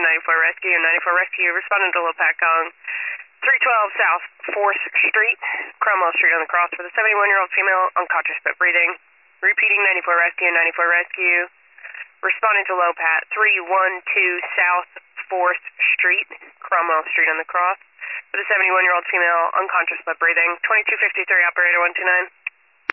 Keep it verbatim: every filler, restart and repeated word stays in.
ninety-four Rescue, ninety-four Rescue, responding to Lopat Gong, three twelve South fourth Street, Cromwell Street on the cross for the seventy-one-year-old female, unconscious but breathing. Repeating ninety-four Rescue, ninety-four Rescue, responding to Lopat, three one two South fourth Street, Cromwell Street on the cross for the seventy-one-year-old female, unconscious but breathing. twenty-two fifty-three, operator one two nine.